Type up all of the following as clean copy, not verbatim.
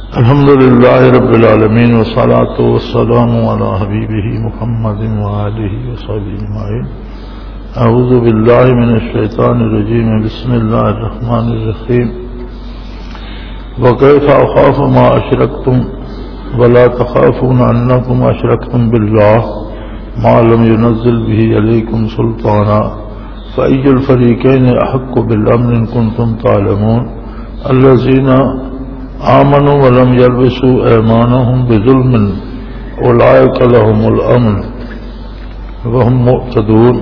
الحمد للہ رب العالمین والصلاة والسلام علی حبیبہ محمد وآلہ وصحبہ اجمعین۔ اعوذ باللہ من الشیطان الرجیم، بسم اللہ الرحمن الرحیم۔ وکیف اخاف ما اشرکتم ولا تخافون انکم اشرکتم باللہ ما لم ينزل به علیکم سلطانا فأی الفریقین احق بالامن ان کنتم تعلمون۔ الذین آمنوا ولم يلبسوا ایمانهم بظلم اولئک لهم الامن وهم مهتدون۔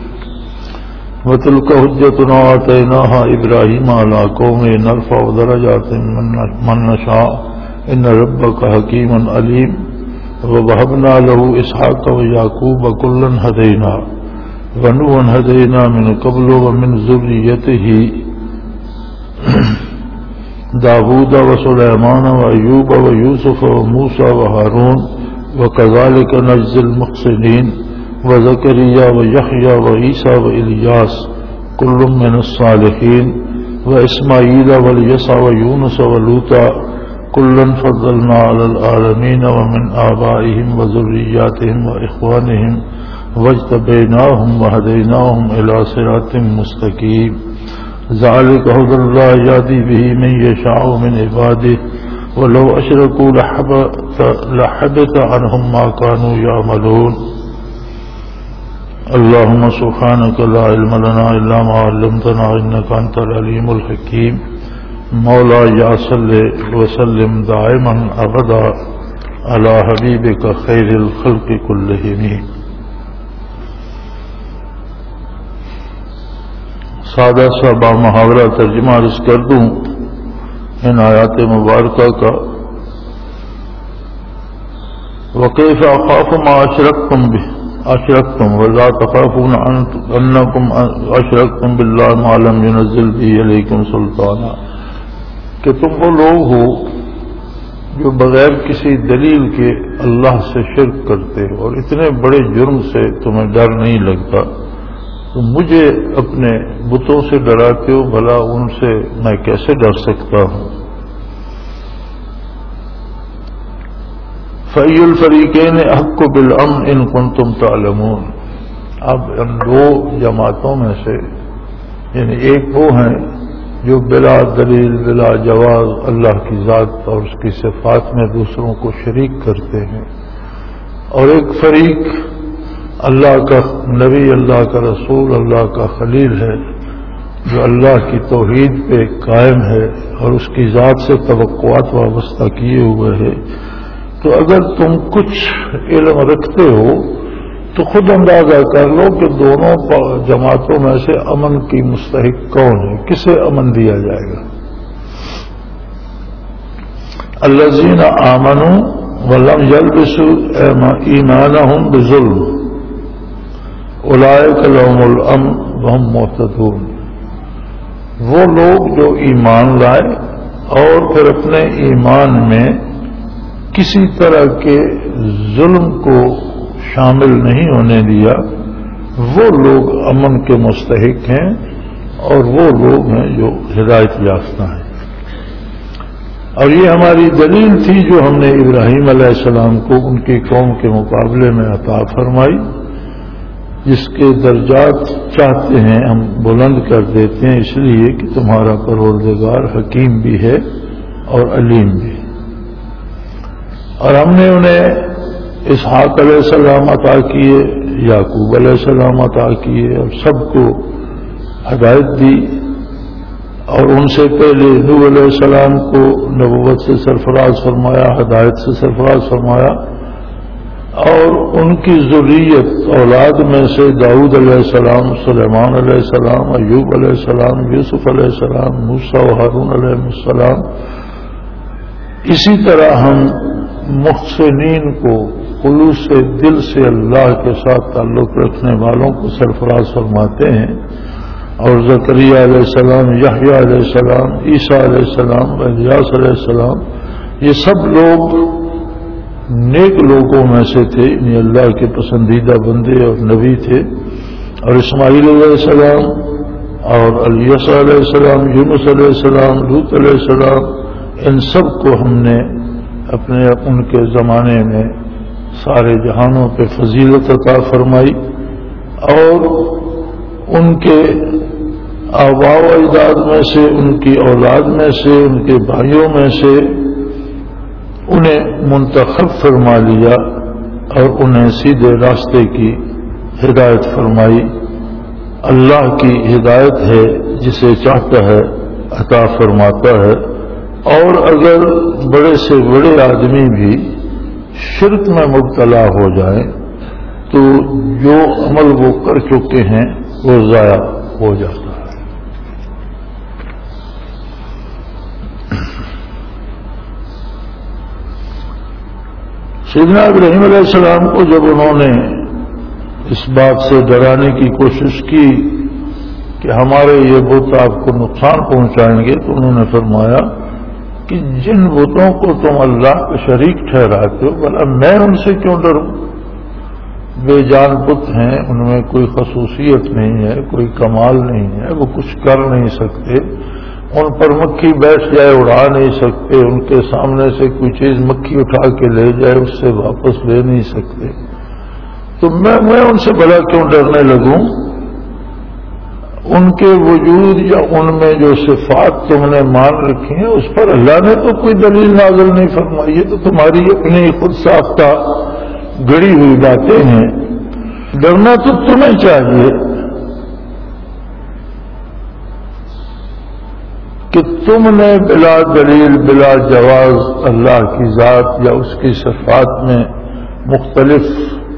وتلك حجتنا آتیناها ابراہیم علی قومه نرفع درجات من نشاء ان ربک حکیم علیم۔ ووهبنا له اسحاق ویعقوب کلا هدینا ونوحا هدینا من قبل ومن ذریته داود وسليمان وأيوب ويوسف وموسى وهارون وكذلك نجزي المحسنين وزكريا ويحيى وعيسى وإلياس كل من الصالحين وإسماعيل واليسع ويونس ولوطا كلا فضلنا على العالمين ومن آبائهم وذرياتهم وإخوانهم واجتبيناهم وهديناهم إلى صراط مستقيم۔ ذلك هدى الله يهدي به من يشاء من عباده ولو أشركوا لحبط عنهم ما كانوا يعملون۔ اللهم سبحانك لا علم لنا إلا ما علمتنا إنك أنت العليم الحكيم۔ مولاي صل وسلم دائما أبدا على حبيبك خير الخلق كلهم۔ سادہ سا محاورہ ترجمہ عرض کر دوں ان آیات مبارکہ کا۔ وکیف اخاف ما اشرکتم ولا تخافون انکم اشرکتم باللہ ما لم ينزل به علیکم سلطانا، کہ تم وہ لوگ ہو جو بغیر کسی دلیل کے اللہ سے شرک کرتے ہو اور اتنے بڑے جرم سے تمہیں ڈر نہیں لگتا، تو مجھے اپنے بتوں سے ڈراتے ہو، بھلا ان سے میں کیسے ڈر سکتا ہوں۔ فَأَيُّ الْفَرِيقَيْنِ أَحَقُّ بِالْأَمْنِ إِن كُنتُمْ تَعْلَمُونَ۔ اب ان دو جماعتوں میں سے یعنی ایک وہ ہیں جو بلا دلیل بلا جواز اللہ کی ذات اور اس کی صفات میں دوسروں کو شریک کرتے ہیں، اور ایک فریق اللہ کا نبی، اللہ کا رسول، اللہ کا خلیل ہے جو اللہ کی توحید پہ قائم ہے اور اس کی ذات سے توقعات وابستہ کیے ہوئے ہے۔ تو اگر تم کچھ علم رکھتے ہو تو خود اندازہ کر لو کہ دونوں جماعتوں میں سے امن کی مستحق کون ہے، کسے امن دیا جائے گا۔ الذین آمنوا ولم یلبسوا ایمانہم بظلم اولئک لهم الامن وهم مہتدون۔ وہ لوگ جو ایمان لائے اور پھر اپنے ایمان میں کسی طرح کے ظلم کو شامل نہیں ہونے دیا، وہ لوگ امن کے مستحق ہیں اور وہ لوگ ہیں جو ہدایت یافتہ ہیں۔ اور یہ ہماری دلیل تھی جو ہم نے ابراہیم علیہ السلام کو ان کی قوم کے مقابلے میں عطا فرمائی، جس کے درجات چاہتے ہیں ہم بلند کر دیتے ہیں، اس لیے کہ تمہارا پروردگار حکیم بھی ہے اور علیم بھی۔ اور ہم نے انہیں اسحاق علیہ السلام عطا کیے، یعقوب علیہ السلام عطا کیے اور سب کو ہدایت دی، اور ان سے پہلے نوح علیہ السلام کو نبوت سے سرفراز فرمایا، ہدایت سے سرفراز فرمایا، اور ان کی ذریت اولاد میں سے داؤد علیہ السلام، سلیمان علیہ السلام، ایوب علیہ السلام، یوسف علیہ السلام، موسیٰ و ہارون علیہ السلام۔ اسی طرح ہم محسنین کو، خلوص دل سے اللہ کے ساتھ تعلق رکھنے والوں کو سرفراز فرماتے ہیں، اور زکریا علیہ السلام، یحییٰ علیہ السلام، عیسیٰ علیہ السلام، الیاس علیہ السلام، یہ سب لوگ نیک لوگوں میں سے تھے، یعنی اللہ کے پسندیدہ بندے اور نبی تھے۔ اور اسماعیل علیہ السلام اور الیسع علیہ السلام، یونس علیہ السلام، لوط علیہ السلام، ان سب کو ہم نے اپنے ان کے زمانے میں سارے جہانوں پہ فضیلت عطا فرمائی، اور ان کے آباء و اجداد میں سے، ان کی اولاد میں سے، ان کے بھائیوں میں سے انہیں منتخب فرما لیا اور انہیں سیدھے راستے کی ہدایت فرمائی۔ اللہ کی ہدایت ہے، جسے چاہتا ہے عطا فرماتا ہے، اور اگر بڑے سے بڑے آدمی بھی شرک میں مبتلا ہو جائیں تو جو عمل وہ کر چکے ہیں وہ ضائع ہو جاتا ہے۔ سیدنا ابراہیم علیہ السلام کو جب انہوں نے اس بات سے ڈرانے کی کوشش کی کہ ہمارے یہ بت آپ کو نقصان پہنچائیں گے، تو انہوں نے فرمایا کہ جن بتوں کو تم اللہ کا شریک ٹھہراتے ہو، بھلا میں ان سے کیوں ڈروں؟ بے جان بت ہیں، ان میں کوئی خصوصیت نہیں ہے، کوئی کمال نہیں ہے، وہ کچھ کر نہیں سکتے، ان پر مکھی بیٹھ جائے اڑا نہیں سکتے، ان کے سامنے سے کوئی چیز مکھی اٹھا کے لے جائے اس سے واپس لے نہیں سکتے، تو میں ان سے بھلا کیوں ڈرنے لگوں؟ ان کے وجود یا ان میں جو صفات تم نے مان رکھی ہیں اس پر اللہ نے تو کوئی دلیل نازل نہیں فرمائی، یہ تو تمہاری اپنی خود ساختہ گڑی ہوئی باتیں ہیں، ڈرنا تو تمہیں چاہیے کہ تم نے بلا دلیل بلا جواز اللہ کی ذات یا اس کی صفات میں مختلف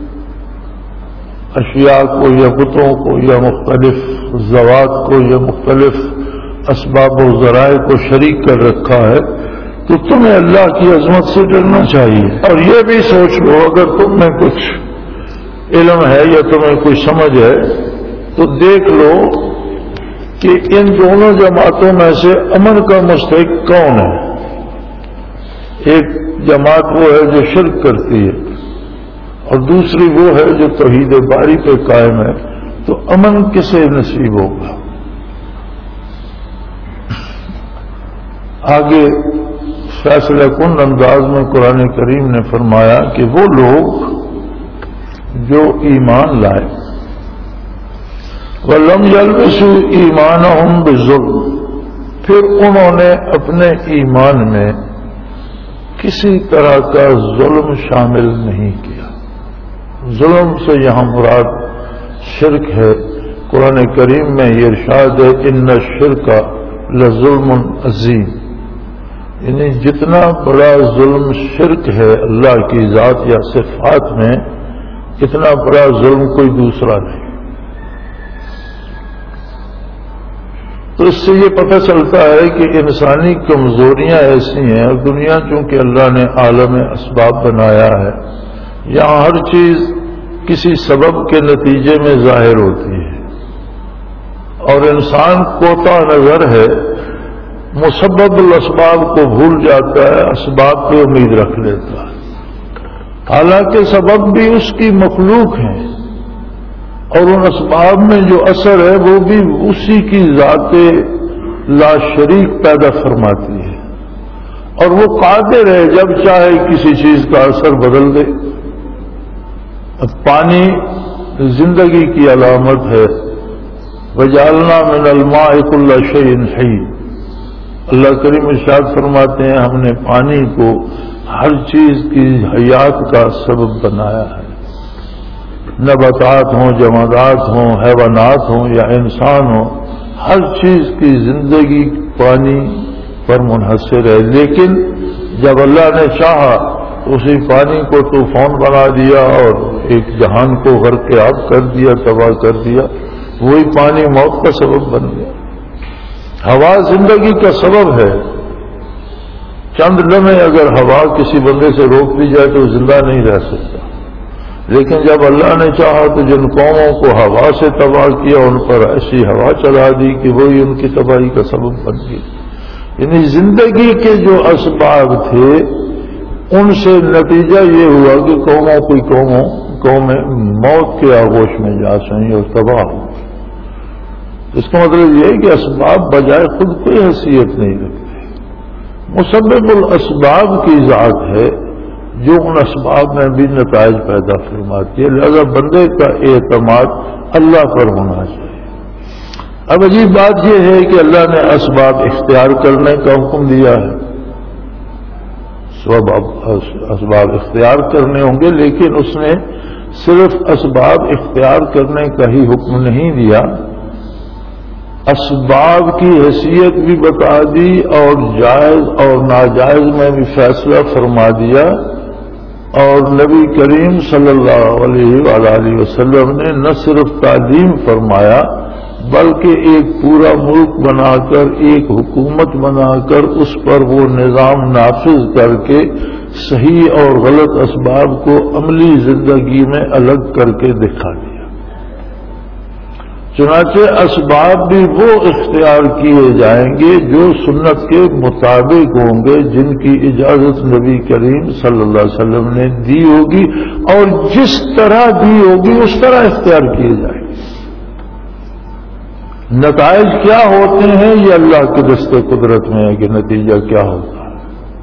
اشیاء کو یا بتوں کو یا مختلف ذوات کو یا مختلف اسباب و ذرائع کو شریک کر رکھا ہے، تو تمہیں اللہ کی عظمت سے ڈرنا چاہیے۔ اور یہ بھی سوچ لو اگر تم میں کچھ علم ہے یا تمہیں کوئی سمجھ ہے تو دیکھ لو کہ ان دونوں جماعتوں میں سے امن کا مستحق کون ہے؟ ایک جماعت وہ ہے جو شرک کرتی ہے اور دوسری وہ ہے جو توحید باری پہ قائم ہے، تو امن کسے نصیب ہوگا؟ آگے فیصلہ کن انداز میں قرآن کریم نے فرمایا کہ وہ لوگ جو ایمان لائے وَلَمْ يَلْبِسُوا إِيمَانَهُمْ بِالظُّلْمِ، پھر انہوں نے اپنے ایمان میں کسی طرح کا ظلم شامل نہیں کیا۔ ظلم سے یہاں مراد شرک ہے۔ قرآن کریم میں یہ ارشاد ہے ان الشرک لظلم عظیم، یعنی جتنا بڑا ظلم شرک ہے اللہ کی ذات یا صفات میں، اتنا بڑا ظلم کوئی دوسرا نہیں۔ تو اس سے یہ پتہ چلتا ہے کہ انسانی کمزوریاں ایسی ہیں، اور دنیا چونکہ اللہ نے عالم اسباب بنایا ہے، یہاں ہر چیز کسی سبب کے نتیجے میں ظاہر ہوتی ہے، اور انسان کوتا نظر ہے، مسبب الاسباب کو بھول جاتا ہے، اسباب پہ امید رکھ لیتا ہے، حالانکہ سبب بھی اس کی مخلوق ہیں، اور ان اسباب میں جو اثر ہے وہ بھی اسی کی ذات لا شریک پیدا فرماتی ہے، اور وہ قادر ہے جب چاہے کسی چیز کا اثر بدل دے۔ اب پانی زندگی کی علامت ہے، وَجَعَلْنَا مِنَ الْمَاءِ كُلَّ شَيْءٍ حَيٍّ، اللہ کریم ارشاد فرماتے ہیں ہم نے پانی کو ہر چیز کی حیات کا سبب بنایا ہے، نباتات ہوں، جمادات ہوں، حیوانات ہوں یا انسان ہوں، ہر چیز کی زندگی پانی پر منحصر ہے۔ لیکن جب اللہ نے چاہا تو اسی پانی کو طوفان بنا دیا اور ایک جہان کو غرق آب کر دیا، تباہ کر دیا، وہی پانی موت کا سبب بن گیا۔ ہوا زندگی کا سبب ہے، چند لمحے اگر ہوا کسی بندے سے روک دی جائے تو زندہ نہیں رہ سکتا، لیکن جب اللہ نے چاہا تو جن قوموں کو ہوا سے تباہ کیا ان پر ایسی ہوا چلا دی کہ وہی ان کی تباہی کا سبب بن گئی۔ یعنی زندگی کے جو اسباب تھے ان سے نتیجہ یہ ہوا کہ قومیں موت کے آغوش میں جا سکیں اور تباہ ہو۔ اس کا مطلب یہ ہے کہ اسباب بجائے خود کوئی حیثیت نہیں رکھتے، مسبب الاسباب کی ذات ہے جو ان اسباب میں بھی نتائج پیدا فرماتی ہے، لہذا بندے کا اعتماد اللہ پر ہونا چاہیے۔ اب عجیب بات یہ ہے کہ اللہ نے اسباب اختیار کرنے کا حکم دیا ہے، اسباب اختیار کرنے ہوں گے، لیکن اس نے صرف اسباب اختیار کرنے کا ہی حکم نہیں دیا، اسباب کی حیثیت بھی بتا دی اور جائز اور ناجائز میں بھی فیصلہ فرما دیا، اور نبی کریم صلی اللہ علیہ وآلہ وسلم نے نہ صرف تعلیم فرمایا بلکہ ایک پورا ملک بنا کر، ایک حکومت بنا کر اس پر وہ نظام نافذ کر کے صحیح اور غلط اسباب کو عملی زندگی میں الگ کر کے دکھا دیا۔ چنانچہ اسباب بھی وہ اختیار کیے جائیں گے جو سنت کے مطابق ہوں گے، جن کی اجازت نبی کریم صلی اللہ علیہ وسلم نے دی ہوگی، اور جس طرح دی ہوگی اس طرح اختیار کیے جائیں گے۔ نتائج کیا ہوتے ہیں یہ اللہ کے دست قدرت میں ہے کہ نتیجہ کیا ہوتا ہے۔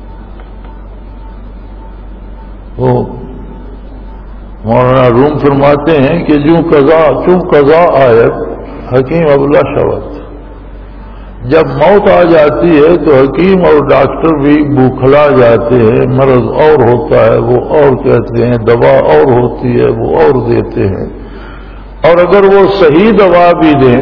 وہ مولانا روم فرماتے ہیں کہ چوں قضا آیت حکیم ابلا شوت، جب موت آ جاتی ہے تو حکیم اور ڈاکٹر بھی بوکھلا جاتے ہیں، مرض اور ہوتا ہے وہ اور کہتے ہیں، دوا اور ہوتی ہے وہ اور دیتے ہیں، اور اگر وہ صحیح دوا بھی دیں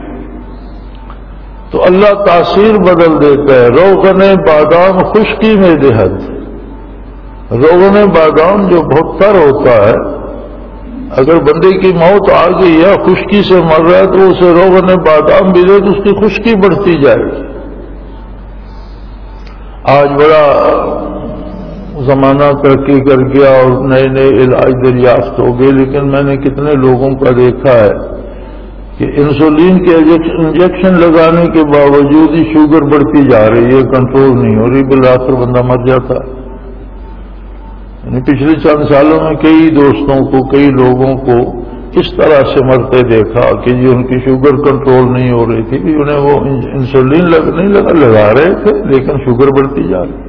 تو اللہ تاثیر بدل دیتا ہے۔ روغن بادام خشکی میں دہد، روغن بادام جو بہت تر ہوتا ہے، اگر بندے کی موت آ گئی ہے، خشکی سے مر رہا ہے، تو اسے روغن بادام بھی دے تو اس کی خشکی بڑھتی جائے گی۔ آج بڑا زمانہ ترقی کر گیا اور نئے نئے علاج دریافت ہو گئے، لیکن میں نے کتنے لوگوں کا دیکھا ہے کہ انسولین کے انجیکشن لگانے کے باوجود ہی شوگر بڑھتی جا رہی ہے، کنٹرول نہیں ہو رہی، بالآخر بندہ مر جاتا ہے۔ یعنی پچھلے چند سالوں میں کئی دوستوں کو، کئی لوگوں کو اس طرح سے مرتے دیکھا کہ جی ان کی شوگر کنٹرول نہیں ہو رہی تھی، کہ انہیں وہ انسولین لگا رہے تھے لیکن شوگر بڑھتی جا رہی۔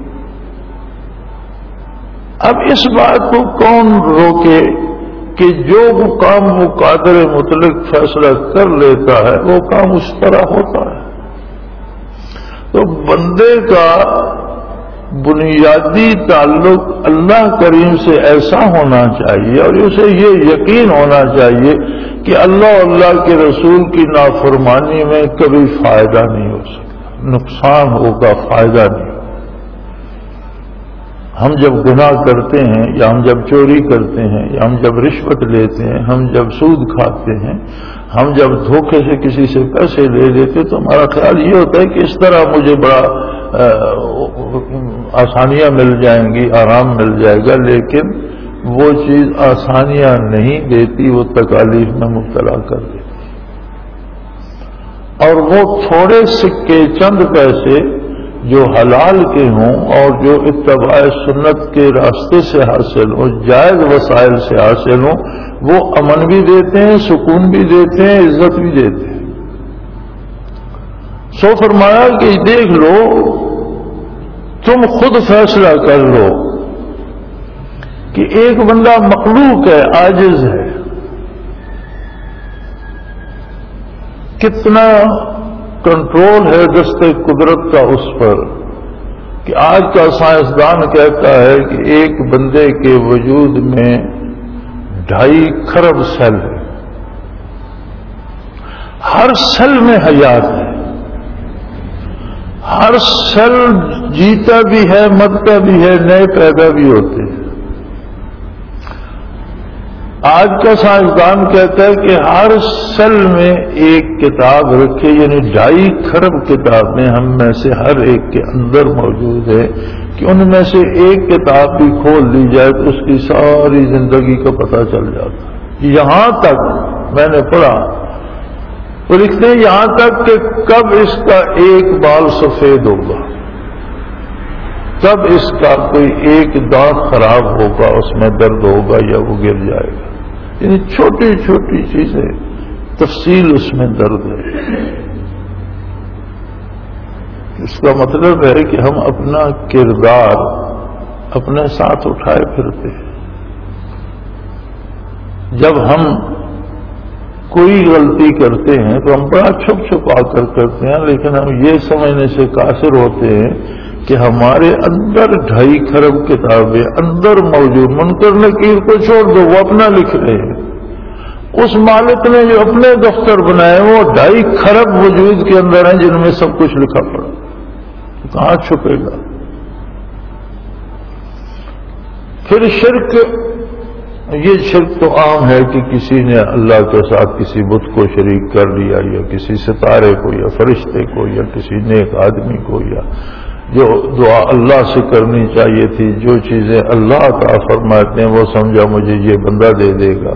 اب اس بات کو کون روکے کہ جو وہ کام وہ قادر مطلق فیصلہ کر لیتا ہے وہ کام اس طرح ہوتا ہے۔ تو بندے کا بنیادی تعلق اللہ کریم سے ایسا ہونا چاہیے اور اسے یہ یقین ہونا چاہیے کہ اللہ اور اللہ کے رسول کی نافرمانی میں کبھی فائدہ نہیں ہو سکتا، نقصان ہوگا، فائدہ نہیں ہوگا۔ ہم جب گناہ کرتے ہیں یا ہم جب چوری کرتے ہیں یا ہم جب رشوت لیتے ہیں، ہم جب سود کھاتے ہیں، ہم جب دھوکے سے کسی سے پیسے لے لیتے تو ہمارا خیال یہ ہوتا ہے کہ اس طرح مجھے بڑا آسانیاں مل جائیں گی، آرام مل جائے گا، لیکن وہ چیز آسانیاں نہیں دیتی، وہ تکالیف میں مبتلا کر دیتی۔ اور وہ تھوڑے سکے، چند پیسے جو حلال کے ہوں اور جو اتباع سنت کے راستے سے حاصل ہوں، جائز وسائل سے حاصل ہوں، وہ امن بھی دیتے ہیں، سکون بھی دیتے ہیں، عزت بھی دیتے ہیں۔ سو فرمایا کہ دیکھ لو، تم خود فیصلہ کر لو کہ ایک بندہ مخلوق ہے، عاجز ہے، کتنا کنٹرول ہے دست قدرت کا اس پر کہ آج کا سائنسدان کہتا ہے کہ ایک بندے کے وجود میں 2.5 کھرب سیل ہے، ہر سیل میں حیات ہے، ہر سیل جیتا بھی ہے، مرتا بھی ہے، نئے پیدا بھی ہوتے ہیں۔ آج کا سائنسدان کہتا ہے کہ ہر سیل میں ایک کتاب رکھے، یعنی 2.5 کھرب کتابیں ہم میں سے ہر ایک کے اندر موجود ہے کہ ان میں سے ایک کتاب بھی کھول لی جائے تو اس کی ساری زندگی کا پتہ چل جاتا ہے۔ یہاں تک میں نے پڑھا، وہ لکھتے ہیں یہاں تک کہ کب اس کا ایک بال سفید ہوگا، کب اس کا کوئی ایک دانت خراب ہوگا، اس میں درد ہوگا یا وہ گر جائے گا، یعنی چھوٹی چھوٹی چیزیں، تفصیل اس میں درد ہے۔ اس کا مطلب ہے کہ ہم اپنا کردار اپنے ساتھ اٹھائے پھرتے ہیں. جب ہم کوئی غلطی کرتے ہیں تو ہم بڑا چھپ چھپا کر کرتے ہیں، لیکن ہم یہ سمجھنے سے قاصر ہوتے ہیں کہ ہمارے اندر 2.5 کھرب کتابیں اندر موجود. منکر نکیر کو چھوڑ دو، وہ اپنا لکھ رہے ہیں. اس مالک نے جو اپنے دفتر بنائے وہ 2.5 کھرب وجود کے اندر ہیں جن میں سب کچھ لکھا پڑا. کہاں چھپے گا؟ پھر شرک، یہ شرک تو عام ہے کہ کسی نے اللہ کے ساتھ کسی بت کو شریک کر لیا، یا کسی ستارے کو، یا فرشتے کو، یا کسی نیک آدمی کو، یا جو دعا اللہ سے کرنی چاہیے تھی، جو چیزیں اللہ عطا فرماتے ہیں وہ سمجھا مجھے یہ بندہ دے دے گا.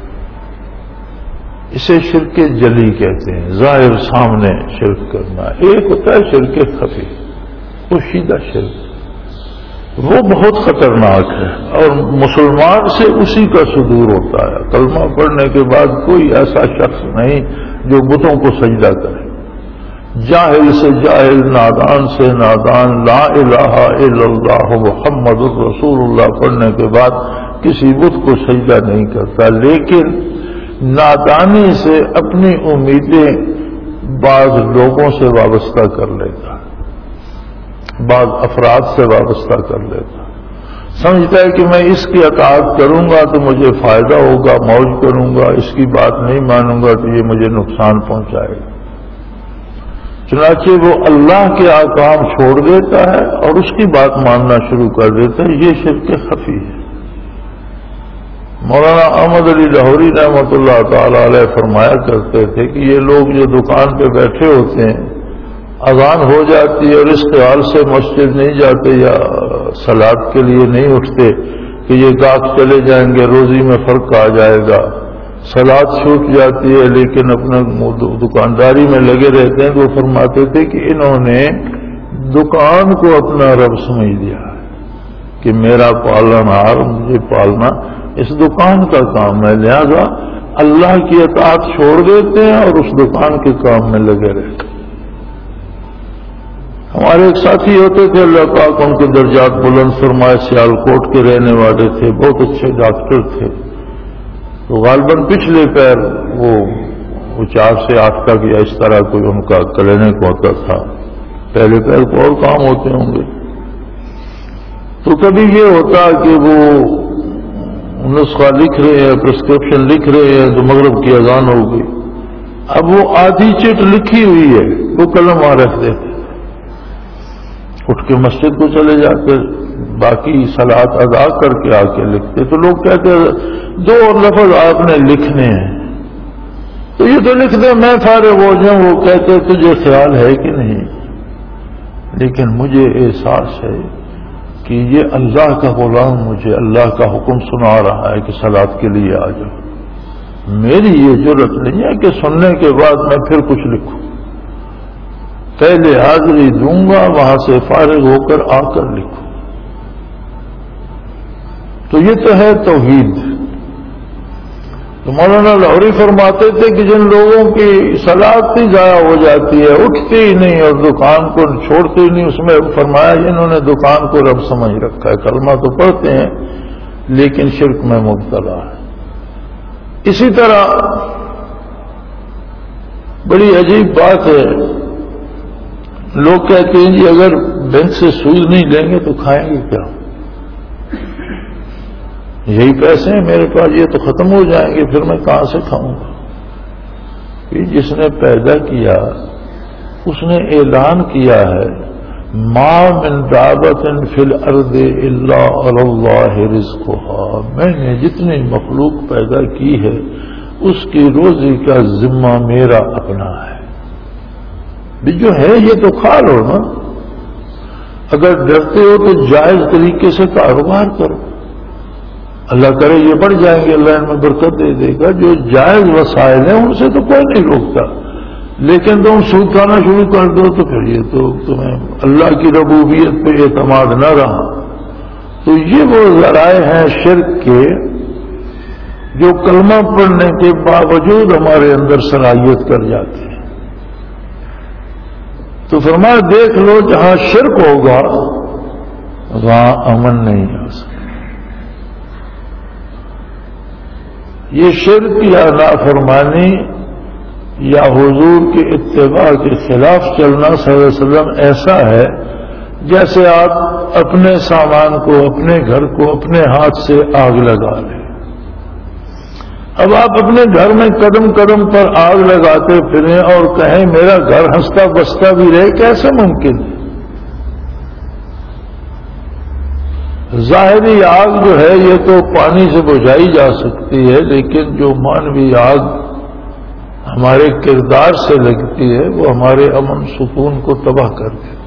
اسے شرک جلی کہتے ہیں، ظاہر سامنے شرک کرنا. ایک ہوتا ہے شرک خفی، پوشیدہ شرک، وہ بہت خطرناک ہے اور مسلمان سے اسی کا صدور ہوتا ہے. کلمہ پڑھنے کے بعد کوئی ایسا شخص نہیں جو بتوں کو سجدہ کرے. جاہل سے جاہل، نادان سے نادان، لا الہ الا اللہ محمد الرسول اللہ پڑھنے کے بعد کسی بت کو سجدہ نہیں کرتا. لیکن نادانی سے اپنی امیدیں بعض لوگوں سے وابستہ کر لیتا، بعض افراد سے وابستہ کر لیتا. سمجھتا ہے کہ میں اس کی اطاعت کروں گا تو مجھے فائدہ ہوگا، موج کروں گا، اس کی بات نہیں مانوں گا تو یہ مجھے نقصان پہنچائے گا. چنانچہ وہ اللہ کے احکام چھوڑ دیتا ہے اور اس کی بات ماننا شروع کر دیتا ہے. یہ شرک خفی ہے. مولانا احمد علی لاہوری رحمۃ اللہ تعالی علیہ فرمایا کرتے تھے کہ یہ لوگ جو دکان پہ بیٹھے ہوتے ہیں، اذان ہو جاتی ہے اور اس خیال سے مسجد نہیں جاتے یا صلاۃ کے لیے نہیں اٹھتے کہ یہ گاہک چلے جائیں گے، روزی میں فرق آ جائے گا. صلاۃ چھوٹ جاتی ہے لیکن اپنا دکانداری میں لگے رہتے ہیں. تو وہ فرماتے تھے کہ انہوں نے دکان کو اپنا رب سمجھ لیا کہ میرا پالنہار، مجھے پالنا اس دکان کا کام ہے، لہذا اللہ کی اطاعت چھوڑ دیتے ہیں اور اس دکان کے کام میں لگے رہتے ہیں. ہمارے ایک ساتھی ہوتے تھے، اللہ پاک ان کے درجات بلند فرمائے، سیالکوٹ کے رہنے والے تھے، بہت اچھے ڈاکٹر تھے. تو غالباً پچھلے پیر وہ 4 سے 8 تک یا اس طرح کوئی ان کا کلینک ہوتا تھا، پہلے پیر کو اور کام ہوتے ہوں گے. تو کبھی یہ ہوتا کہ وہ نسخہ لکھ رہے ہیں، پرسکرپشن لکھ رہے ہیں تو مغرب کی اذان ہو گئی. اب وہ آدھی چٹ لکھی ہوئی ہے، وہ قلم وہاں رکھ دیتے، اٹھ کے مسجد کو چلے جاتے، باقی صلاۃ ادا کر کے آ کے لکھتے. تو لوگ کہتے 2 اور لفظ آپ نے لکھنے ہیں تو یہ تو لکھ دیں، میں فارغ ہو جاؤں. وہ کہتے تجھے خیال ہے کہ نہیں، لیکن مجھے احساس ہے کہ یہ اللہ کا غلام مجھے اللہ کا حکم سنا رہا ہے کہ صلاۃ کے لیے آ جاؤ. میری یہ جرأت نہیں ہے کہ سننے کے بعد میں پھر کچھ لکھوں. پہلے حاضری دوں گا، وہاں سے فارغ ہو کر آ کر لکھوں. تو یہ تو ہے توحید. تو مولانا لاہوری فرماتے تھے کہ جن لوگوں کی صلاۃ ہی ضائع ہو جاتی ہے، اٹھتے ہی نہیں اور دکان کو چھوڑتے ہی نہیں، اس میں فرمایا انہوں نے دکان کو رب سمجھ رکھا ہے. کلمہ تو پڑھتے ہیں لیکن شرک میں مبتلا ہے. اسی طرح بڑی عجیب بات ہے، لوگ کہتے ہیں جی اگر بینک سے سود نہیں لیں گے تو کھائیں گے کیا؟ یہی پیسے ہیں میرے پاس، یہ تو ختم ہو جائیں گے، پھر میں کہاں سے کھاؤں گا؟ جس نے پیدا کیا اس نے اعلان کیا ہے ما من دابۃ فی الارض الا علی اللہ رزقها، میں نے جتنی مخلوق پیدا کی ہے اس کی روزی کا ذمہ میرا اپنا ہے. جو ہے یہ تو کھا لو نا. اگر ڈرتے ہو تو جائز طریقے سے کاروبار کرو، اللہ کرے یہ بڑھ جائیں گے، اللہ ان میں برکت دے دے گا. جو جائز وسائل ہیں ان سے تو کوئی نہیں روکتا، لیکن تم سود کھانا شروع کر دو تو پھر یہ تو تمہیں اللہ کی ربوبیت پہ اعتماد نہ رہا. تو یہ وہ ذرائع ہیں شرک کے جو کلمہ پڑھنے کے باوجود ہمارے اندر صلاحیت کر جاتے ہیں. تو فرمایا دیکھ لو جہاں شرک ہوگا وہاں امن نہیں آ سکتا. یہ شرک یا نافرمانی یا حضور کے اتباع کے خلاف چلنا صلی اللہ علیہ وسلم ایسا ہے جیسے آپ اپنے سامان کو، اپنے گھر کو اپنے ہاتھ سے آگ لگا لیں. اب آپ اپنے گھر میں قدم قدم پر آگ لگاتے پھریں اور کہیں میرا گھر ہنستا بستا بھی رہے، کیسے ممکن ہے؟ ظاہری آگ جو ہے یہ تو پانی سے بجھائی جا سکتی ہے، لیکن جو مانوی آگ ہمارے کردار سے لگتی ہے وہ ہمارے امن سکون کو تباہ کر دیتی ہے.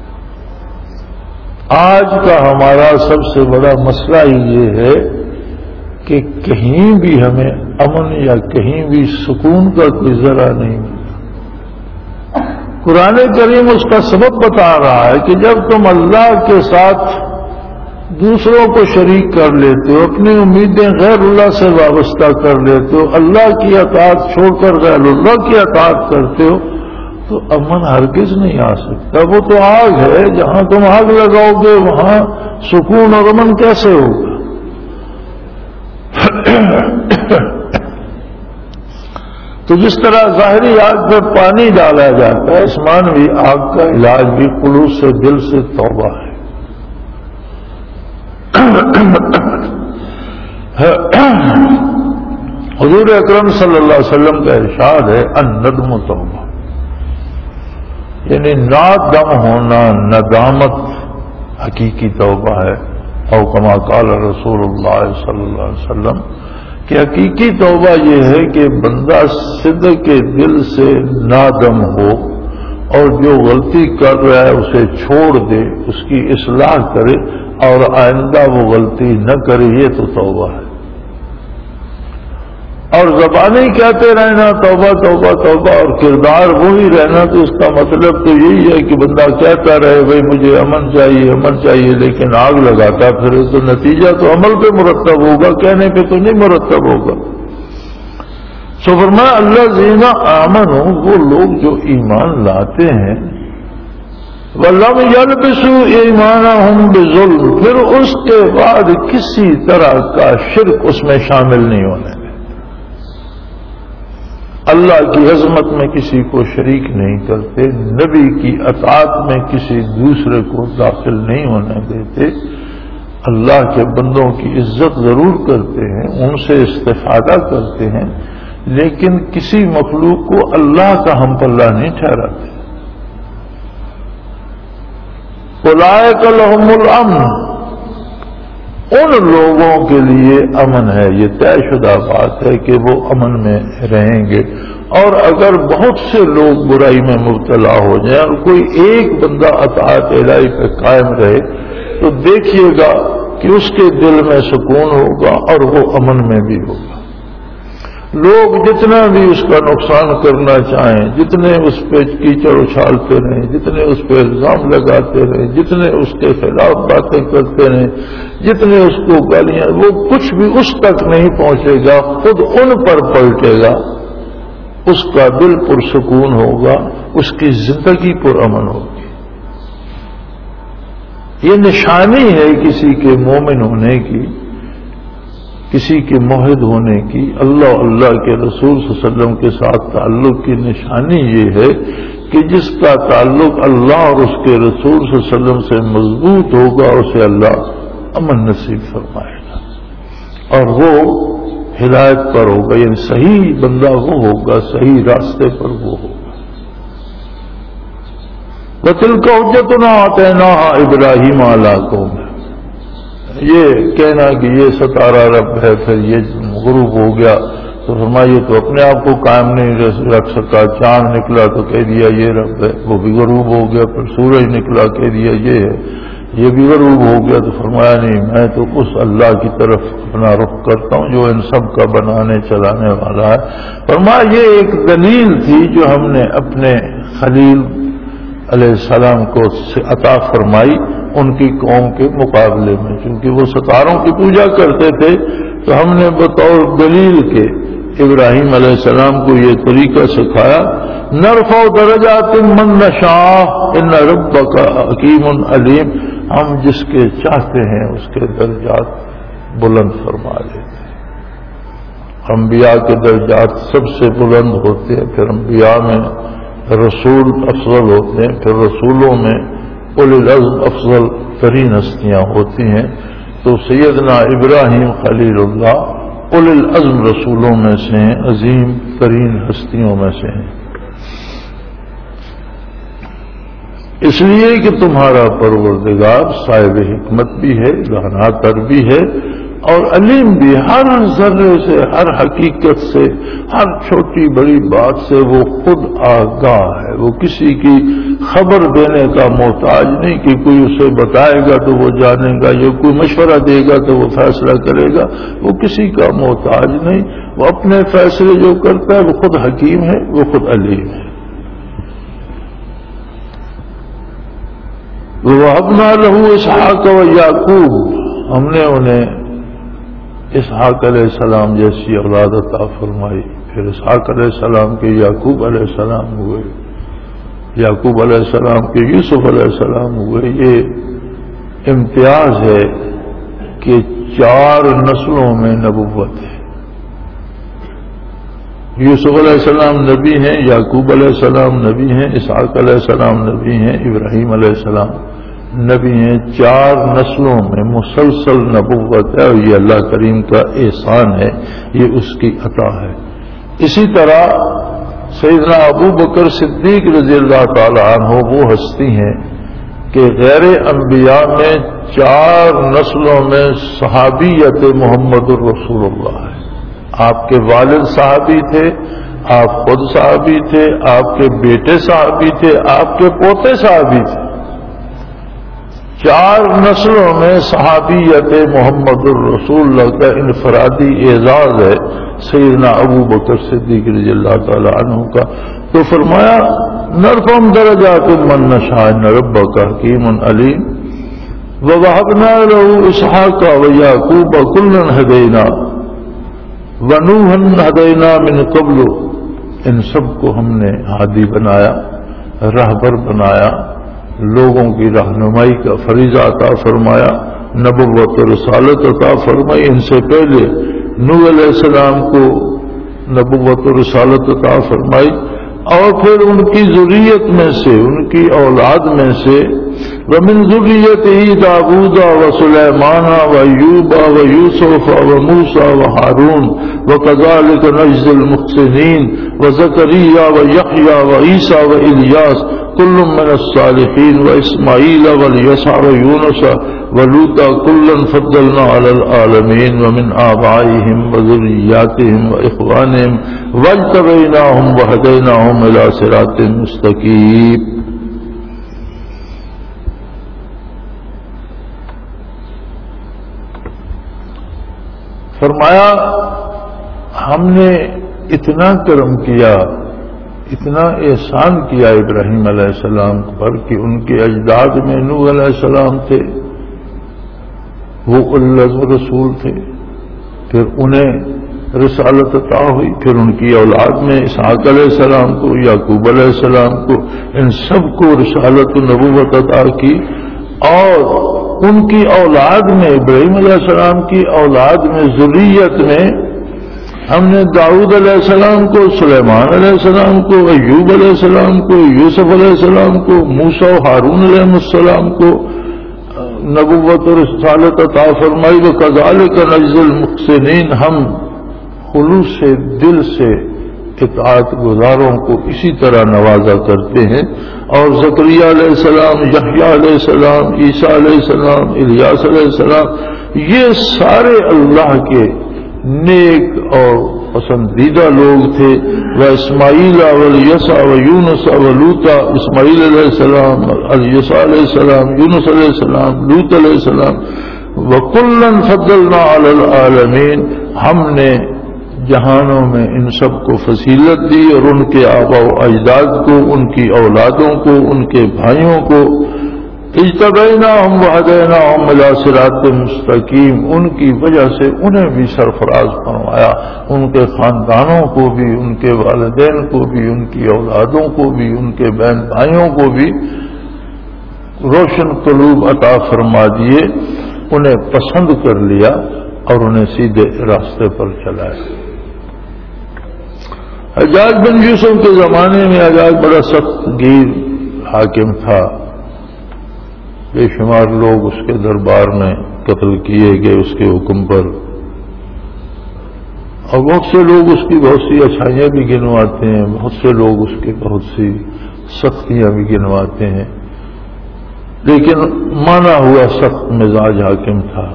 آج کا ہمارا سب سے بڑا مسئلہ ہی یہ ہے کہ کہیں بھی ہمیں امن یا کہیں بھی سکون کا کوئی ذرا نہیں ملتا. قرآن کریم اس کا سبب بتا رہا ہے کہ جب تم اللہ کے ساتھ دوسروں کو شریک کر لیتے ہو، اپنی امیدیں غیر اللہ سے وابستہ کر لیتے ہو، اللہ کی اطاعت چھوڑ کر غیر اللہ کی اطاعت کرتے ہو، تو امن ہرگز نہیں آ سکتا. وہ تو آگ ہے، جہاں تم آگ لگاؤ گے وہاں سکون اور امن کیسے ہوگا؟ تو جس طرح ظاہری آگ پہ پانی ڈالا جاتا ہے، اس مانوی آگ کا علاج بھی خلوص سے دل سے توبہ ہے. حضور اکرم صلی اللہ علیہ وسلم کا ارشاد ہے الندم توبہ، یعنی نادم ہونا ندامت حقیقی توبہ ہے. او کما قال رسول اللہ صلی اللہ علیہ وسلم کہ حقیقی توبہ یہ ہے کہ بندہ صدق کے دل سے نادم ہو اور جو غلطی کر رہا ہے اسے چھوڑ دے، اس کی اصلاح کرے اور آئندہ وہ غلطی نہ کرے، یہ تو توبہ ہے. اور زبانی کہتے رہنا توبہ توبہ توبہ اور کردار وہی رہنا، تو اس کا مطلب تو یہی ہے کہ بندہ کہتا رہے بھائی مجھے امن چاہیے امن چاہیے، لیکن آگ لگاتا پھر تو نتیجہ تو عمل پہ مرتب ہوگا، کہنے پہ تو نہیں مرتب ہوگا. سو فرمایا اللہ زینا آمن ہو، وہ لوگ جو ایمان لاتے ہیں، وَلَمْ يَلْبِسُوا إِيمَانَهُمْ بِظُلْمٍ، پھر اس کے بعد کسی طرح کا شرک اس میں شامل نہیں ہونے دے. اللہ کی عظمت میں کسی کو شریک نہیں کرتے، نبی کی اطاعت میں کسی دوسرے کو داخل نہیں ہونے دیتے، اللہ کے بندوں کی عزت ضرور کرتے ہیں، ان سے استفادہ کرتے ہیں، لیکن کسی مخلوق کو اللہ کا ہم پلہ نہیں ٹھہراتے. اولئک لہم الامن، ان لوگوں کے لیے امن ہے. یہ طے شدہ بات ہے کہ وہ امن میں رہیں گے. اور اگر بہت سے لوگ برائی میں مبتلا ہو جائیں اور کوئی ایک بندہ اطاعت الہی پہ قائم رہے تو دیکھیے گا کہ اس کے دل میں سکون ہوگا اور وہ امن میں بھی ہوگا. لوگ جتنا بھی اس کا نقصان کرنا چاہیں، جتنے اس پہ کیچڑ اچھالتے رہیں، جتنے اس پہ الزام لگاتے رہیں، جتنے اس کے خلاف باتیں کرتے رہیں، جتنے اس کو گالیاں، وہ کچھ بھی اس تک نہیں پہنچے گا، خود ان پر پلٹے گا. اس کا دل پرسکون ہوگا، اس کی زندگی پر امن ہوگی. یہ نشانی ہے کسی کے مومن ہونے کی، کسی کے موحد ہونے کی، اللہ اللہ کے رسول صلی اللہ علیہ وسلم کے ساتھ تعلق کی نشانی یہ ہے کہ جس کا تعلق اللہ اور اس کے رسول صلی اللہ علیہ وسلم سے مضبوط ہوگا اسے اللہ امن نصیب فرمائے گا اور وہ ہدایت پر ہوگا. یعنی صحیح بندہ وہ ہوگا، صحیح راستے پر وہ ہوگا. وَتِلْكَ حُجَّتُنَا آتَيْنَاهَا إِبْرَاهِيمَ عَلَىٰ قَوْمِهِ، یہ کہنا کہ یہ ستارہ رب ہے پھر یہ غروب ہو گیا تو فرمائیے تو اپنے آپ کو قائم نہیں رکھ سکا. چاند نکلا تو کہہ دیا یہ رب ہے، وہ بھی غروب ہو گیا. پھر سورج نکلا کہہ دیا یہ ہے، یہ بھی غروب ہو گیا. تو فرمایا نہیں، میں تو اس اللہ کی طرف اپنا رخ کرتا ہوں جو ان سب کا بنانے چلانے والا ہے. فرمایا یہ ایک دلیل تھی جو ہم نے اپنے خلیل علیہ السلام کو عطا فرمائی ان کی قوم کے مقابلے میں، چونکہ وہ ستاروں کی پوجا کرتے تھے تو ہم نے بطور دلیل کے ابراہیم علیہ السلام کو یہ طریقہ سکھایا نرفع درجات من نشاء ان ربک حکیم علیم، ہم جس کے چاہتے ہیں اس کے درجات بلند فرما لیتے ہیں۔ انبیاء کے درجات سب سے بلند ہوتے ہیں، پھر انبیاء میں رسول افضل ہوتے ہیں، پھر رسولوں میں اولو العزم افضل ترین ہستیاں ہوتی ہیں۔ تو سیدنا ابراہیم خلیل اللہ اولو العزم رسولوں میں سے ہیں، عظیم ترین ہستیوں میں سے ہیں، اس لیے کہ تمہارا پروردگار صاحب حکمت بھی ہے، دانا تر بھی ہے اور علیم بھی، ہر ذرے سے، ہر حقیقت سے، ہر چھوٹی بڑی بات سے وہ خود آگاہ ہے۔ وہ کسی کی خبر دینے کا محتاج نہیں کہ کوئی اسے بتائے گا تو وہ جانے گا، یا کوئی مشورہ دے گا تو وہ فیصلہ کرے گا، وہ کسی کا محتاج نہیں، وہ اپنے فیصلے جو کرتا ہے وہ خود حکیم ہے، وہ خود علیم ہے۔ وَوَهَبْنَا لَهُ إِسْحَاقَ وَيَعْقُوبَ، ہم نے انہیں اسحاق علیہ السلام جیسی اولاد عطا فرمائی، پھر اسحاق علیہ السلام کے یعقوب علیہ السلام ہوئے، یعقوب علیہ السلام کے یوسف علیہ السلام ہوئے۔ یہ امتیاز ہے کہ 4 نسلوں میں نبوت ہے۔ یوسف علیہ السلام نبی ہیں، یعقوب علیہ السلام نبی ہیں، اسحاق علیہ السلام نبی ہیں، ابراہیم علیہ السلام نبی ہیں۔ 4 نسلوں میں مسلسل نبوت ہے، اور یہ اللہ کریم کا احسان ہے، یہ اس کی عطا ہے۔ اسی طرح سیدنا ابو بکر صدیق رضی اللہ تعالی عنہ وہ ہستی ہیں کہ غیر انبیاء میں 4 نسلوں میں صحابیت محمد الرسول اللہ ہے۔ آپ کے والد صحابی تھے، آپ خود صحابی تھے، آپ کے بیٹے صحابی تھے، آپ کے پوتے صحابی تھے۔ 4 نسلوں میں صحابیت محمد الرسول اللہ کا انفرادی اعزاز ہے سیدنا ابو بکر صدیق رضی اللہ تعالی عنہ کا۔ تو فرمایا نرفع درجات من نشاء ان ربک حکیم علیم ووهبنا له اسحاق ویعقوب کلا ہدینا ونوحا ہدینا من قبل، ان سب کو ہم نے ہادی بنایا، راہبر بنایا، لوگوں کی رہنمائی کا فریضہ عطا فرمایا، نبوت و رسالت عطا فرمائی۔ ان سے پہلے نوح علیہ السلام کو نبوت و رسالت عطا فرمائی، اور پھر ان کی ذریت میں سے، ان کی اولاد میں سے ومن ذریته داؤد وسلیمان وایوب ویوسف وموسیٰ وہارون وکذلک نجزی المحسنین وزکریا ویحییٰ وعیسیٰ والیاس کل من الصالحین واسماعیل والیسع ویونس ولوطا کلا فضلنا علی العالمین ومن آبائهم وذریاتهم واخوانهم واجتبیناهم وہدیناهم الی صراط مستقیم۔ فرمایا ہم نے اتنا کرم کیا، اتنا احسان کیا ابراہیم علیہ السلام پر کہ ان کے اجداد میں نوح علیہ السلام تھے، وہ اولو رسول تھے، پھر انہیں رسالت عطا ہوئی، پھر ان کی اولاد میں اسحاق علیہ السلام کو، یعقوب علیہ السلام کو، ان سب کو رسالت و نبوت عطا کی، اور ان کی اولاد میں ابراہیم علیہ السلام کی اولاد میں ذریت میں ہم نے داؤد علیہ السلام کو، سلیمان علیہ السلام کو، ایوب علیہ السلام کو، یوسف علیہ السلام کو، موسیٰ و ہارون علیہ السلام کو نبوت اور رسالت عطا فرمائی۔ وکذالک نجزی المحسنین، ہم خلوص سے دل سے اطاعت گزاروں کو اسی طرح نوازا کرتے ہیں۔ اور زکریا علیہ السلام، یحییٰ علیہ السلام، عیسیٰ علیہ السلام، الیاس علیہ السلام، یہ سارے اللہ کے نیک اور پسندیدہ لوگ تھے۔ واسماعیل والیسع ویونس ولوطا، اسماعیل علیہ السلام، الیسع علیہ السلام، یونس علیہ السلام، لوط علیہ السلام، وکلا فضلنا علی العالمین، ہم نے جہانوں میں ان سب کو فضیلت دی، اور ان کے آباء و اجداد کو، ان کی اولادوں کو، ان کے بھائیوں کو اجتبیناہم وہدیناہم الی صراط مستقیم، ان کی وجہ سے انہیں بھی سرفراز فرمایا، ان کے خاندانوں کو بھی، ان کے والدین کو بھی، ان کی اولادوں کو بھی، ان کے بہن بھائیوں کو بھی روشن قلوب عطا فرما دیے، انہیں پسند کر لیا اور انہیں سیدھے راستے پر چلایا۔ حجاج بن یوسف کے زمانے میں حجاج بڑا سخت گیر حاکم تھا، بے شمار لوگ اس کے دربار میں قتل کیے گئے اس کے حکم پر، اور بہت سے لوگ اس کی بہت سی اچھائیاں بھی گنواتے ہیں، بہت سے لوگ اس کی بہت سی سختیاں بھی گنواتے ہیں، لیکن مانا ہوا سخت مزاج حاکم تھا۔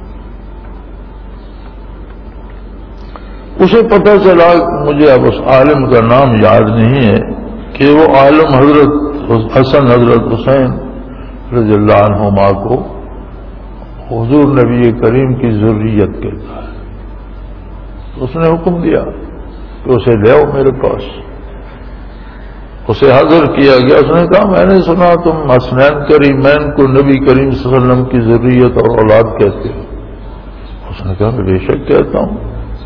اسے پتہ چلا، مجھے اب اس عالم کا نام یاد نہیں ہے، کہ وہ عالم حضرت حسن حضرت حسین رضی اللہ عنہما کو حضور نبی کریم کی ذریت کہتا ہے۔ اس نے حکم دیا کہ اسے لے آؤ میرے پاس۔ اسے حاضر کیا گیا، اس نے کہا میں نے سنا تم حسنین کریمین کو نبی کریم صلی اللہ علیہ وسلم کی ذریت اور اولاد کہتے ہو۔ اس نے کہا میں بے شک کہتا ہوں۔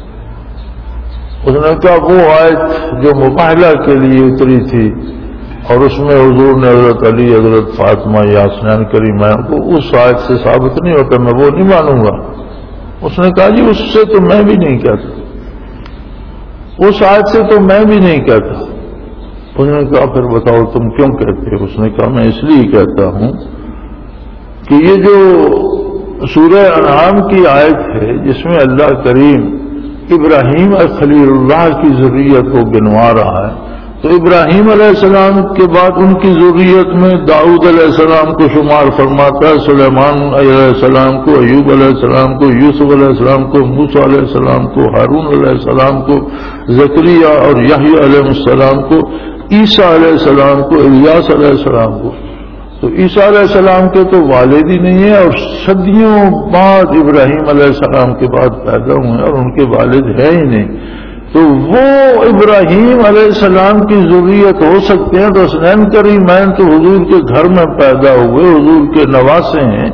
اس نے کہا وہ آیت جو مباہلہ کے لیے اتری تھی اور اس میں حضور نے حضرت علی حضرت فاطمہ یا حسنین کریمین کو، اس آیت سے ثابت نہیں ہوتا، میں وہ نہیں مانوں گا۔ اس نے کہا جی اس سے تو میں بھی نہیں کہتا، اس آیت سے تو میں بھی نہیں کہتا۔ اس نے کہا پھر بتاؤ تم کیوں کہتے ہو؟ اس نے کہا میں اس لیے کہتا ہوں کہ یہ جو سورہ انعام کی آیت ہے جس میں اللہ کریم ابراہیم خلیل اللہ کی ذریت کو گنوا رہا ہے، تو ابراہیم علیہ السلام کے بعد ان کی ذریت میں داؤد علیہ السلام کو شمار فرماتا ہے، سلیمان علیہ السلام کو، ایوب علیہ السلام کو، یوسف علیہ السلام کو، موسیٰ علیہ السلام کو، ہارون علیہ السلام کو، زکریا اور یحییٰ علیہ السلام کو، عیسیٰ علیہ السلام کو، الیاس علیہ السلام کو۔ تو عیسیٰ علیہ السلام کے تو والد ہی نہیں ہیں، اور صدیوں بعد ابراہیم علیہ السلام کے بعد پیدا ہوئے ہیں اور ان کے والد ہیں ہی نہیں، تو وہ ابراہیم علیہ السلام کی ذریت ہو سکتے ہیں، تو حسنین کریمین تو حضور کے گھر میں پیدا ہوئے، حضور کے نواسے ہیں،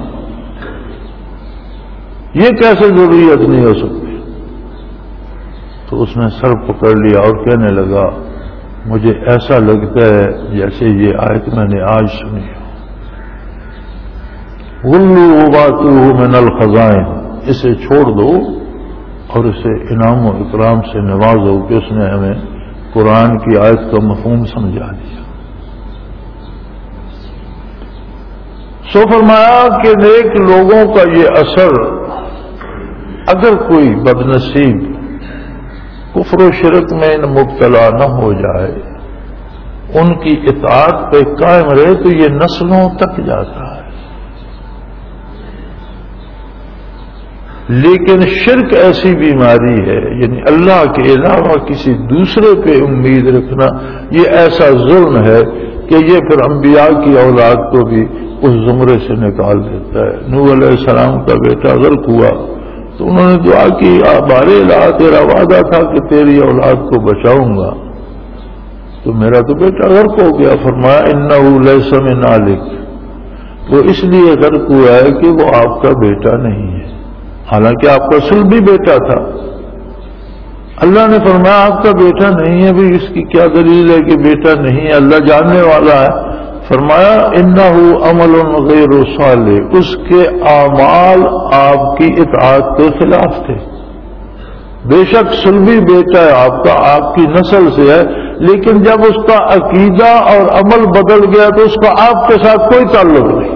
یہ کیسے ذریت نہیں ہو سکتی؟ تو اس نے سر پکڑ لیا اور کہنے لگا مجھے ایسا لگتا ہے جیسے یہ آیت میں نے آج سنی ہے، غلوا وباتوہ من الخزائن، اسے چھوڑ دو اور اسے انعام و اکرام سے نوازو، کہ اس نے ہمیں قرآن کی آیت کا مفہوم سمجھا دیا۔ سو فرمایا کہ نیک لوگوں کا یہ اثر، اگر کوئی بدنصیب کفر و شرک میں مبتلا نہ ہو جائے، ان کی اطاعت پہ قائم رہے، تو یہ نسلوں تک جاتا ہے۔ لیکن شرک ایسی بیماری ہے، یعنی اللہ کے علاوہ کسی دوسرے پہ امید رکھنا، یہ ایسا ظلم ہے کہ یہ پھر انبیاء کی اولاد کو بھی اس زمرے سے نکال دیتا ہے۔ نوح علیہ السلام کا بیٹا غرق ہوا تو انہوں نے دعا کی، بارے الہ تیرا وعدہ تھا کہ تیری اولاد کو بچاؤں گا، تو میرا تو بیٹا غرق ہو گیا۔ فرمایا انہ لیس من آلک، وہ اس لیے غرق ہوا ہے کہ وہ آپ کا بیٹا نہیں ہے، حالانکہ آپ کا صلبی بیٹا تھا۔ اللہ نے فرمایا آپ کا بیٹا نہیں ہے، بھی اس کی کیا دلیل ہے کہ بیٹا نہیں ہے؟ اللہ جاننے والا ہے۔ فرمایا انہ عمل غیر صالح، اس کے اعمال آپ کی اطاعت کے خلاف تھے۔ بے شک صلبی بیٹا ہے آپ کا، آپ کی نسل سے ہے، لیکن جب اس کا عقیدہ اور عمل بدل گیا تو اس کا آپ کے ساتھ کوئی تعلق نہیں۔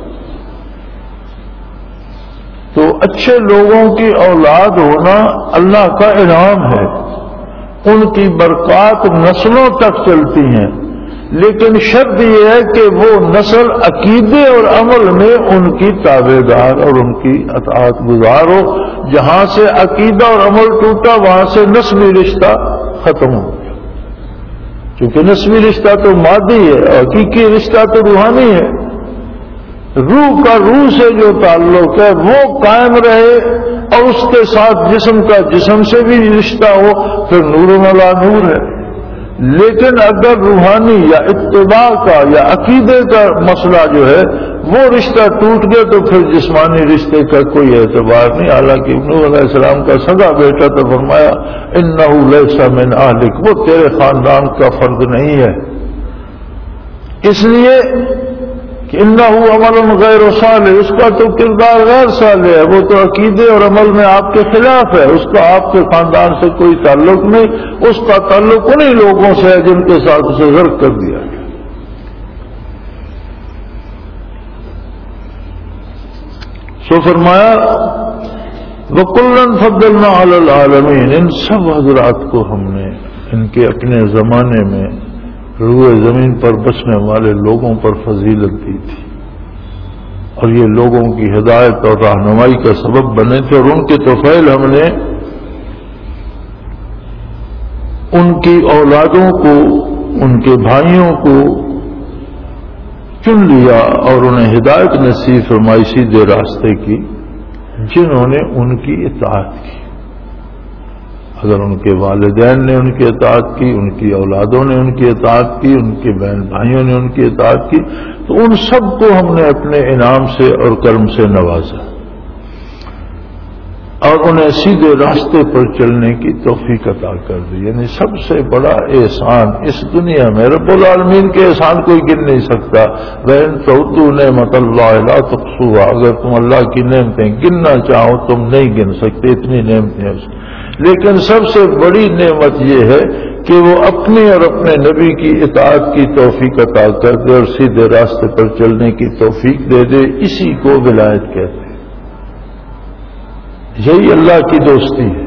تو اچھے لوگوں کی اولاد ہونا اللہ کا انعام ہے، ان کی برکات نسلوں تک چلتی ہیں، لیکن شرط یہ ہے کہ وہ نسل عقیدے اور عمل میں ان کی تابع دار اور ان کی اطاعت گزار ہو۔ جہاں سے عقیدہ اور عمل ٹوٹا وہاں سے نسبی رشتہ ختم ہو گیا، کیونکہ نسبی رشتہ تو مادی ہے، حقیقی رشتہ تو روحانی ہے۔ روح کا روح سے جو تعلق ہے وہ قائم رہے، اور اس کے ساتھ جسم کا جسم سے بھی رشتہ ہو، پھر نور علی نور ہے۔ لیکن اگر روحانی یا اتباع کا یا عقیدے کا مسئلہ جو ہے وہ رشتہ ٹوٹ گیا تو پھر جسمانی رشتے کا کوئی اعتبار نہیں. حالانکہ نوح علیہ السلام کا سگا بیٹا تو فرمایا انہ لیس من اہلک، وہ تیرے خاندان کا فرد نہیں ہے، اس لیے کہ انہ عمل غیر صالح، اس کا تو کردار غیر صالح ہے، وہ تو عقیدے اور عمل میں آپ کے خلاف ہے، اس کا آپ کے خاندان سے کوئی تعلق نہیں، اس کا تعلق انہی لوگوں سے ہے جن کے ساتھ اسے غرق کر دیا گیا. سو فرمایا وَكُلًّا فَضَّلْنَا عَلَى الْعَالَمِينَ، ان سب حضرات کو ہم نے ان کے اپنے زمانے میں روئے زمین پر بسنے والے لوگوں پر فضیلت دی تھی، اور یہ لوگوں کی ہدایت اور رہنمائی کا سبب بنے تھے، اور ان کے طفیل ہم نے ان کی اولادوں کو، ان کے بھائیوں کو چن لیا اور انہیں ہدایت نصیب فرمائی سیدھے راستے کی، جنہوں نے ان کی اطاعت کی. اگر ان کے والدین نے ان کی اطاعت کی، ان کی اولادوں نے ان کی اطاعت کی، ان کے بہن بھائیوں نے ان کی اطاعت کی، تو ان سب کو ہم نے اپنے انعام سے اور کرم سے نوازا اور انہیں سیدھے راستے پر چلنے کی توفیق عطا کر دی. یعنی سب سے بڑا احسان اس دنیا میں رب العالمین کے احسان کوئی گن نہیں سکتا. وَإِن تَعُدُّوا نِعْمَتَ اللَّهِ لَا تُحْصُوهَا، اگر تم اللہ کی نعمتیں گننا چاہو تم نہیں گن سکتے، اتنی نعمتیں اس کی. لیکن سب سے بڑی نعمت یہ ہے کہ وہ اپنے اور اپنے نبی کی اطاعت کی توفیق عطا کر دے اور سیدھے راستے پر چلنے کی توفیق دے دے. اسی کو ولایت کہتے ہیں. یہی اللہ کی دوستی ہے.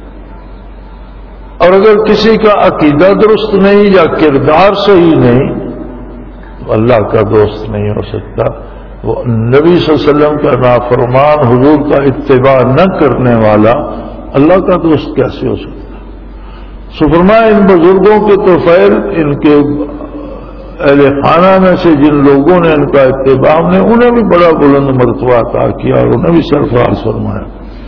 اور اگر کسی کا عقیدہ درست نہیں یا کردار صحیح نہیں تو اللہ کا دوست نہیں ہو سکتا. وہ نبی صلی اللہ علیہ وسلم کا نافرمان، حضور کا اتباع نہ کرنے والا اللہ کا دوست کیسے ہو سکتا؟ فرمایا ان بزرگوں کے طفیل، ان کے اہل خانہ میں سے جن لوگوں نے ان کا اتباع نے، انہیں بھی بڑا بلند مرتبہ عطا کیا اور انہیں بھی سرفراز فرمایا.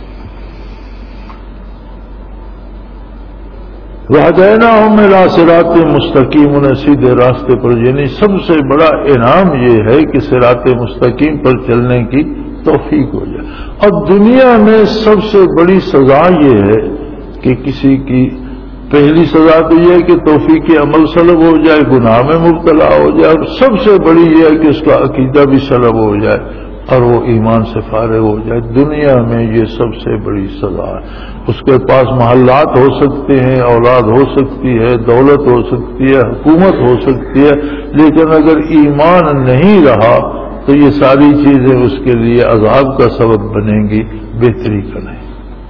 وَهَدَيْنَاهُمْ إِلَىٰ صِرَاطٍ مُسْتَقِيمٍ، انہیں سیدھے راستے پر، یعنی سب سے بڑا انعام یہ ہے کہ صراط مستقیم پر چلنے کی توفیق ہو جائے. اور دنیا میں سب سے بڑی سزا یہ ہے کہ کسی کی پہلی سزا تو یہ ہے کہ توفیق عمل سلب ہو جائے، گناہ میں مبتلا ہو جائے، اور سب سے بڑی یہ ہے کہ اس کا عقیدہ بھی سلب ہو جائے اور وہ ایمان سے فارغ ہو جائے. دنیا میں یہ سب سے بڑی سزا ہے. اس کے پاس محلات ہو سکتے ہیں، اولاد ہو سکتی ہے، دولت ہو سکتی ہے، حکومت ہو سکتی ہے، لیکن اگر ایمان نہیں رہا تو یہ ساری چیزیں اس کے لیے عذاب کا سبب بنیں گی، بہتری کا نہیں.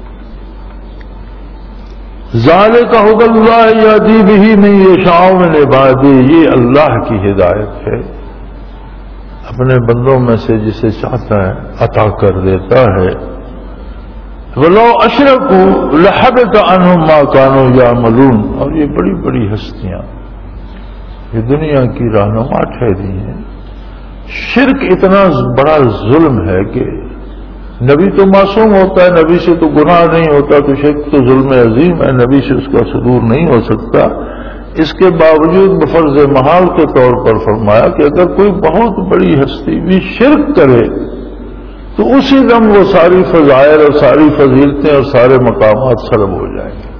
ذالک ھدی اللہ یہدی بہ من یشاء من عبادہ، یہ اللہ کی ہدایت ہے، اپنے بندوں میں سے جسے چاہتا ہے عطا کر دیتا ہے. وَلَوْ أَشْرَكُوا لَحَبِطَ عَنْهُمْ مَا كَانُوا يَعْمَلُونَ. اور یہ بڑی بڑی ہستیاں یہ دنیا کی رہنما ٹھہری ہیں. شرک اتنا بڑا ظلم ہے کہ نبی تو معصوم ہوتا ہے، نبی سے تو گناہ نہیں ہوتا، تو شرک تو ظلم عظیم ہے، نبی سے اس کا صدور نہیں ہو سکتا. اس کے باوجود بفرض محال کے طور پر فرمایا کہ اگر کوئی بہت بڑی ہستی بھی شرک کرے تو اسی دم وہ ساری فضائل اور ساری فضیلتیں اور سارے مقامات سلب ہو جائیں گے.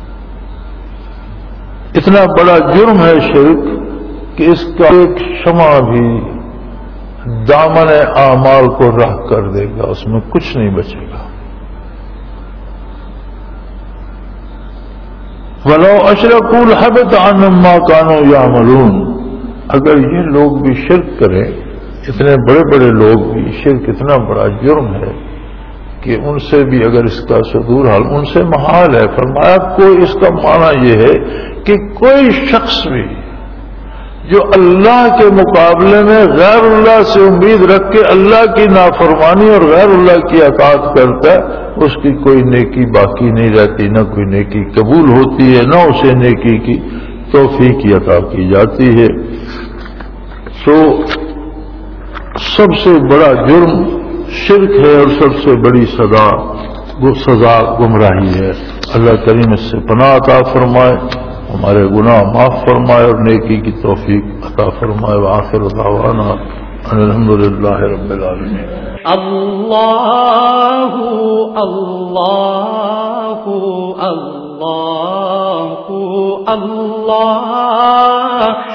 اتنا بڑا جرم ہے شرک کہ اس کا ایک شمع بھی دامن اعمال کو راہ کر دے گا، اس میں کچھ نہیں بچے گا. وَلَوْ أَشْرَكُوا لَحَبِطَ عَنْهُمْ مَا كَانُوا يَعْمَلُونَ. اگر یہ لوگ بھی شرک کریں، اتنے بڑے بڑے لوگ بھی، شرک اتنا بڑا جرم ہے کہ ان سے بھی اگر اس کا صدور حال ان سے محال ہے. فرمایا کوئی اس کا معنی یہ ہے کہ کوئی شخص بھی جو اللہ کے مقابلے میں غیر اللہ سے امید رکھ کے اللہ کی نافرمانی اور غیر اللہ کی اطاعت کرتا ہے، اس کی کوئی نیکی باقی نہیں رہتی، نہ کوئی نیکی قبول ہوتی ہے، نہ اسے نیکی کی توفیق عطا کی جاتی ہے. سو سب سے بڑا جرم شرک ہے اور سب سے بڑی سزا گمراہی ہے. اللہ کریم اس سے پناہ عطا فرمائے، ہمارے گناہ معاف فرمائے اور نیکی کی توفیق عطا فرمائے. وآخر دعوانا الحمدللہ رب العالمین. اللہ اللہ اللہ اللہ